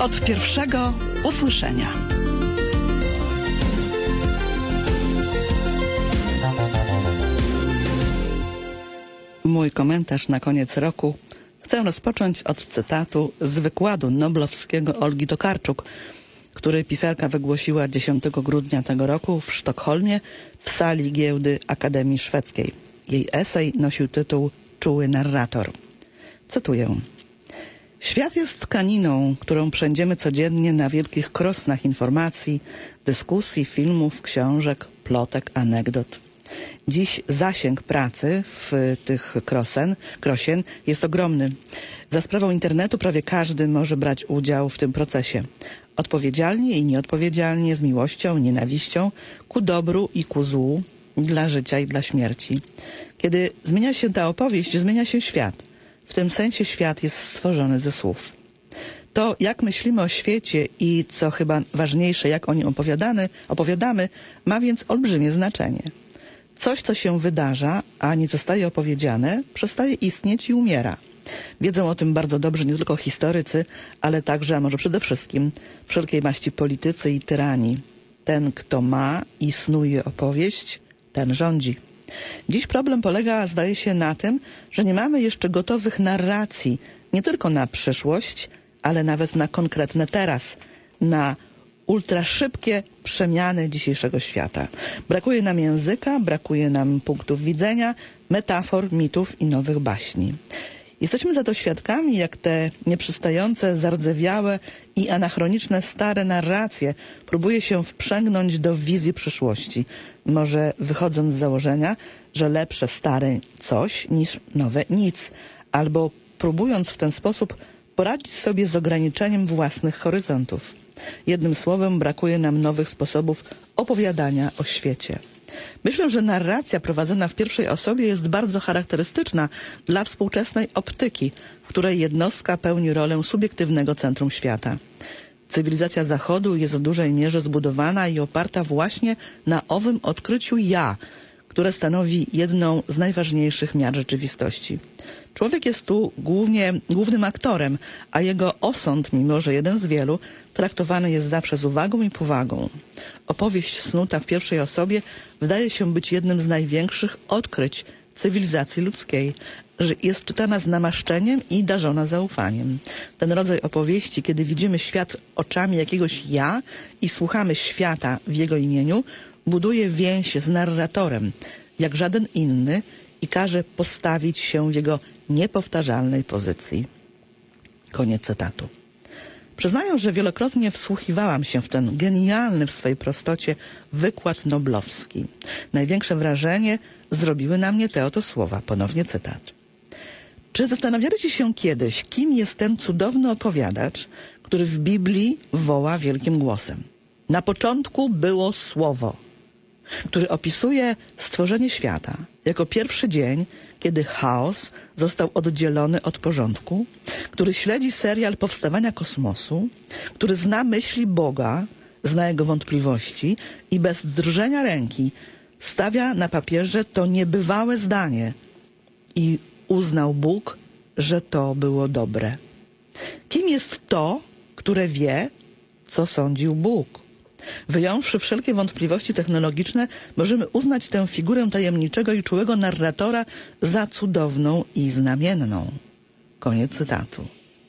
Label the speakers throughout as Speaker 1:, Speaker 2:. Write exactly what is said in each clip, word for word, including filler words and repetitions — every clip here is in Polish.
Speaker 1: Od pierwszego usłyszenia. Mój komentarz na koniec roku chcę rozpocząć od cytatu z wykładu noblowskiego Olgi Tokarczuk, który pisarka wygłosiła dziesiątego grudnia tego roku w Sztokholmie w sali giełdy Akademii Szwedzkiej. Jej esej nosił tytuł Czuły narrator. Cytuję. Świat jest tkaniną, którą przędziemy codziennie na wielkich krosnach informacji, dyskusji, filmów, książek, plotek, anegdot. Dziś zasięg pracy w tych krosen, krosien jest ogromny. Za sprawą internetu prawie każdy może brać udział w tym procesie. Odpowiedzialnie i nieodpowiedzialnie, z miłością, nienawiścią, ku dobru i ku złu, dla życia i dla śmierci. Kiedy zmienia się ta opowieść, zmienia się świat. W tym sensie świat jest stworzony ze słów. To, jak myślimy o świecie i, co chyba ważniejsze, jak o nim opowiadamy, opowiadamy, ma więc olbrzymie znaczenie. Coś, co się wydarza, a nie zostaje opowiedziane, przestaje istnieć i umiera. Wiedzą o tym bardzo dobrze nie tylko historycy, ale także, a może przede wszystkim, wszelkiej maści politycy i tyrani. Ten, kto ma i snuje opowieść, ten rządzi. Dziś problem polega, zdaje się, na tym, że nie mamy jeszcze gotowych narracji, nie tylko na przyszłość, ale nawet na konkretne teraz, na ultraszybkie przemiany dzisiejszego świata. Brakuje nam języka, brakuje nam punktów widzenia, metafor, mitów i nowych baśni. Jesteśmy za to świadkami, jak te nieprzystające, zardzewiałe i anachroniczne stare narracje próbuje się wprzęgnąć do wizji przyszłości. Może wychodząc z założenia, że lepsze stare coś niż nowe nic. Albo próbując w ten sposób poradzić sobie z ograniczeniem własnych horyzontów. Jednym słowem, brakuje nam nowych sposobów opowiadania o świecie. Myślę, że narracja prowadzona w pierwszej osobie jest bardzo charakterystyczna dla współczesnej optyki, w której jednostka pełni rolę subiektywnego centrum świata. Cywilizacja Zachodu jest w dużej mierze zbudowana i oparta właśnie na owym odkryciu ja, które stanowi jedną z najważniejszych miar rzeczywistości. Człowiek jest tu głównie głównym aktorem, a jego osąd, mimo że jeden z wielu, traktowany jest zawsze z uwagą i powagą. Opowieść snuta w pierwszej osobie wydaje się być jednym z największych odkryć cywilizacji ludzkiej, że jest czytana z namaszczeniem i darzona zaufaniem. Ten rodzaj opowieści, kiedy widzimy świat oczami jakiegoś ja i słuchamy świata w jego imieniu, buduje więź z narratorem, jak żaden inny, i każe postawić się w jego niepowtarzalnej pozycji. Koniec cytatu. Przyznaję, że wielokrotnie wsłuchiwałam się w ten genialny w swej prostocie wykład noblowski. Największe wrażenie zrobiły na mnie te oto słowa. Ponownie cytat. Czy zastanawialiście się kiedyś, kim jest ten cudowny opowiadacz, który w Biblii woła wielkim głosem? Na początku było Słowo, który opisuje stworzenie świata jako pierwszy dzień, kiedy chaos został oddzielony od porządku, który śledzi serial powstawania kosmosu, który zna myśli Boga, zna jego wątpliwości i bez drżenia ręki stawia na papierze to niebywałe zdanie i uznał Bóg, że to było dobre. Kim jest to, które wie, co sądził Bóg? Wyjąwszy wszelkie wątpliwości technologiczne, możemy uznać tę figurę tajemniczego i czułego narratora za cudowną i znamienną. Koniec cytatu.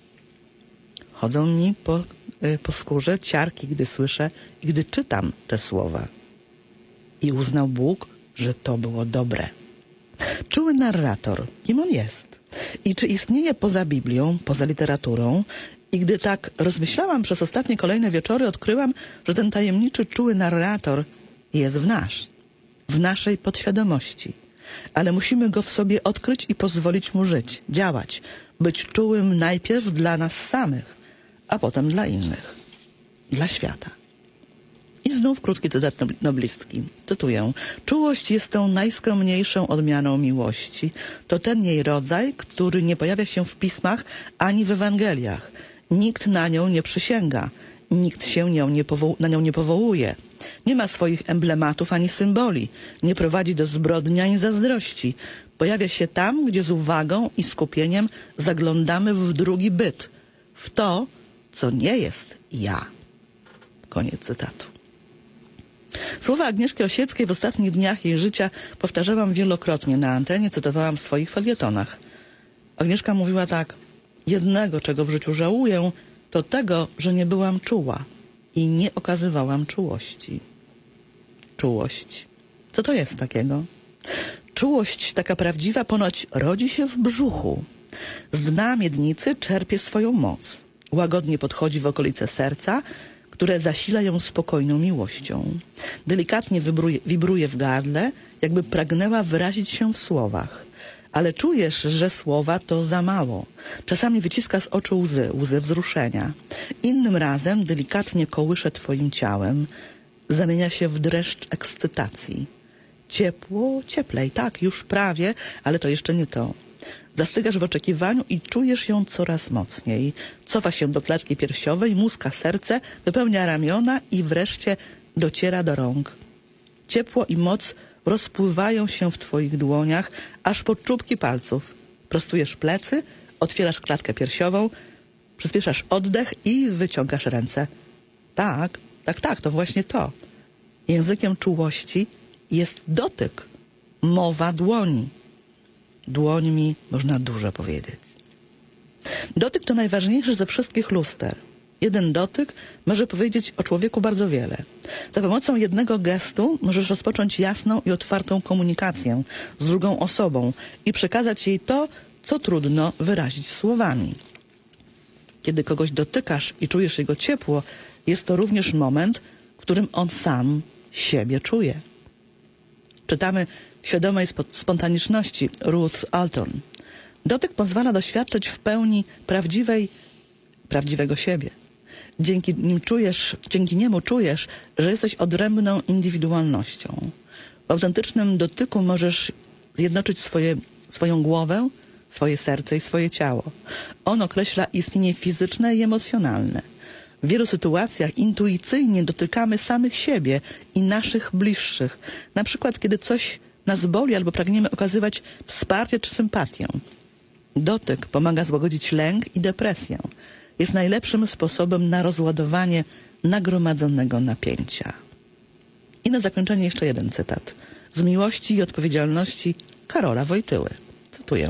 Speaker 1: Chodzą mi po, y, po skórze ciarki, gdy słyszę i gdy czytam te słowa. I uznał Bóg, że to było dobre. Czuły narrator, kim on jest? I czy istnieje poza Biblią, poza literaturą? I gdy tak rozmyślałam przez ostatnie kolejne wieczory, odkryłam, że ten tajemniczy, czuły narrator jest w nas, w naszej podświadomości. Ale musimy go w sobie odkryć i pozwolić mu żyć, działać, być czułym najpierw dla nas samych, a potem dla innych, dla świata. I znów krótki cytat noblistki. Cytuję. Czułość jest tą najskromniejszą odmianą miłości. To ten jej rodzaj, który nie pojawia się w pismach ani w Ewangeliach. Nikt na nią nie przysięga. Nikt się nią nie powoł- na nią nie powołuje. Nie ma swoich emblematów ani symboli. Nie prowadzi do zbrodni ani zazdrości. Pojawia się tam, gdzie z uwagą i skupieniem zaglądamy w drugi byt. W to, co nie jest ja. Koniec cytatu. Słowa Agnieszki Osieckiej w ostatnich dniach jej życia powtarzałam wielokrotnie na antenie, cytowałam w swoich felietonach. Agnieszka mówiła tak: jednego, czego w życiu żałuję, to tego, że nie byłam czuła i nie okazywałam czułości. Czułość. Co to jest takiego? Czułość taka prawdziwa ponoć rodzi się w brzuchu. Z dna miednicy czerpie swoją moc. Łagodnie podchodzi w okolice serca, które zasila ją spokojną miłością. Delikatnie wibruje, wibruje w gardle, jakby pragnęła wyrazić się w słowach. Ale czujesz, że słowa to za mało. Czasami wyciska z oczu łzy, łzy wzruszenia. Innym razem delikatnie kołysze twoim ciałem. Zamienia się w dreszcz ekscytacji. Ciepło, cieplej, tak, już prawie, ale to jeszcze nie to. Zastygasz w oczekiwaniu i czujesz ją coraz mocniej. Cofa się do klatki piersiowej, muska serce, wypełnia ramiona i wreszcie dociera do rąk. Ciepło i moc rozpływają się w twoich dłoniach, aż po czubki palców. Prostujesz plecy, otwierasz klatkę piersiową, przyspieszasz oddech i wyciągasz ręce. Tak, tak, tak, to właśnie to. Językiem czułości jest dotyk, mowa dłoni. Dłońmi można dużo powiedzieć. Dotyk to najważniejszy ze wszystkich luster. Jeden dotyk może powiedzieć o człowieku bardzo wiele. Za pomocą jednego gestu możesz rozpocząć jasną i otwartą komunikację z drugą osobą i przekazać jej to, co trudno wyrazić słowami. Kiedy kogoś dotykasz i czujesz jego ciepło, jest to również moment, w którym on sam siebie czuje. Czytamy w Świadomej spontaniczności Ruth Alton. Dotyk pozwala doświadczyć w pełni prawdziwej, prawdziwego siebie. Dzięki nim czujesz, dzięki niemu czujesz, że jesteś odrębną indywidualnością. W autentycznym dotyku możesz zjednoczyć swoje, swoją głowę, swoje serce i swoje ciało. On określa istnienie fizyczne i emocjonalne. W wielu sytuacjach intuicyjnie dotykamy samych siebie i naszych bliższych. Na przykład, kiedy coś nas boli albo pragniemy okazywać wsparcie czy sympatię. Dotyk pomaga złagodzić lęk i depresję. Jest najlepszym sposobem na rozładowanie nagromadzonego napięcia. I na zakończenie jeszcze jeden cytat. Z miłości i odpowiedzialności Karola Wojtyły. Cytuję.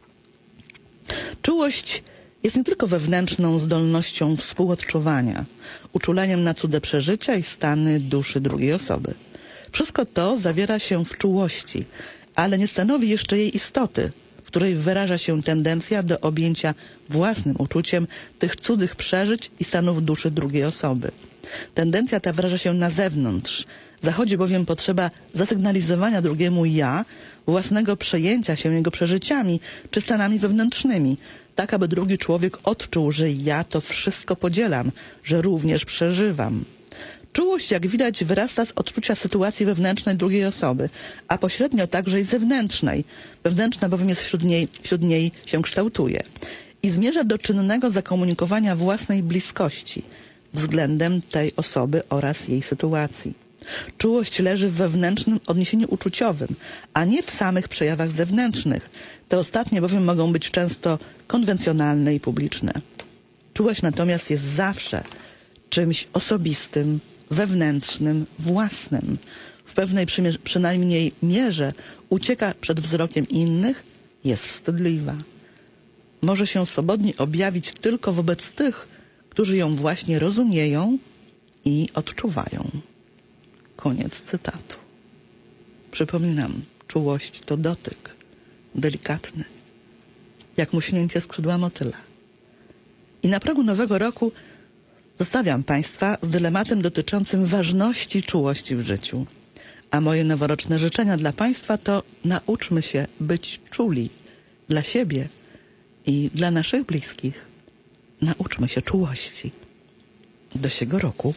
Speaker 1: Czułość jest nie tylko wewnętrzną zdolnością współodczuwania, uczuleniem na cudze przeżycia i stany duszy drugiej osoby. Wszystko to zawiera się w czułości, ale nie stanowi jeszcze jej istoty, w której wyraża się tendencja do objęcia własnym uczuciem tych cudzych przeżyć i stanów duszy drugiej osoby. Tendencja ta wyraża się na zewnątrz. Zachodzi bowiem potrzeba zasygnalizowania drugiemu ja, własnego przejęcia się jego przeżyciami czy stanami wewnętrznymi, tak aby drugi człowiek odczuł, że ja to wszystko podzielam, że również przeżywam. Czułość, jak widać, wyrasta z odczucia sytuacji wewnętrznej drugiej osoby, a pośrednio także i zewnętrznej. Wewnętrzna bowiem jest wśród niej, wśród niej się kształtuje i zmierza do czynnego zakomunikowania własnej bliskości względem tej osoby oraz jej sytuacji. Czułość leży w wewnętrznym odniesieniu uczuciowym, a nie w samych przejawach zewnętrznych. Te ostatnie bowiem mogą być często konwencjonalne i publiczne. Czułość natomiast jest zawsze czymś osobistym, wewnętrznym, własnym. W pewnej przymierz- przynajmniej mierze ucieka przed wzrokiem innych, jest wstydliwa. Może się swobodnie objawić tylko wobec tych, którzy ją właśnie rozumieją i odczuwają. Koniec cytatu. Przypominam, czułość to dotyk, delikatny, jak muśnięcie skrzydła motyla. I na progu nowego roku zostawiam Państwa z dylematem dotyczącym ważności czułości w życiu. A moje noworoczne życzenia dla Państwa to nauczmy się być czuli dla siebie i dla naszych bliskich. Nauczmy się czułości. Do siego roku.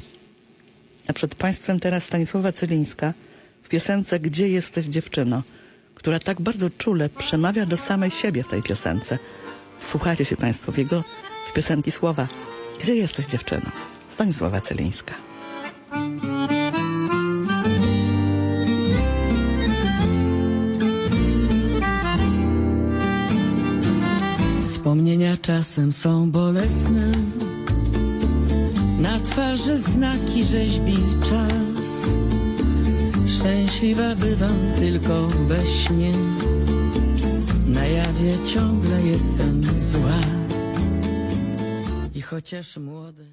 Speaker 1: A przed Państwem teraz Stanisława Cylińska w piosence Gdzie jesteś, dziewczyno, która tak bardzo czule przemawia do samej siebie w tej piosence. Słuchajcie się Państwo w jego w piosenki słowa Gdzie jesteś, dziewczyno? Stanisława Cylińska.
Speaker 2: Wspomnienia czasem są bolesne, Na twarzy znaki rzeźbi czas. Szczęśliwa bywam tylko we śnie. Na jawie ciągle jestem zła. I chociaż młody